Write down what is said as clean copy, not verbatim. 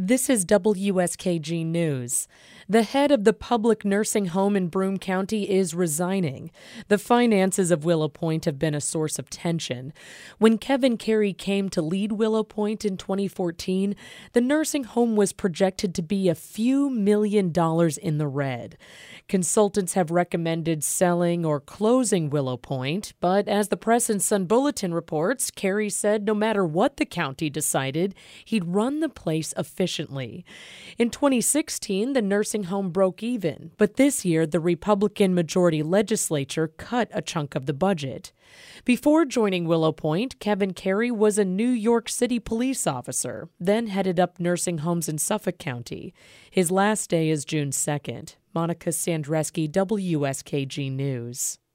This is WSKG News. The head of the public nursing home in Broome County is resigning. The finances of Willow Point have been a source of tension. When Kevin Carey came to lead Willow Point in 2014, the nursing home was projected to be a few $1 million in the red. Consultants have recommended selling or closing Willow Point, but as the Press and Sun Bulletin reports, Carey said no matter what the county decided, he'd run the place efficiently. In 2016, the nursing home broke even, but this year the Republican majority legislature cut a chunk of the budget. Before joining Willow Point, Kevin Carey was a New York City police officer, then headed up nursing homes in Suffolk County. His last day is June 2nd. Monica Sandreski, WSKG News.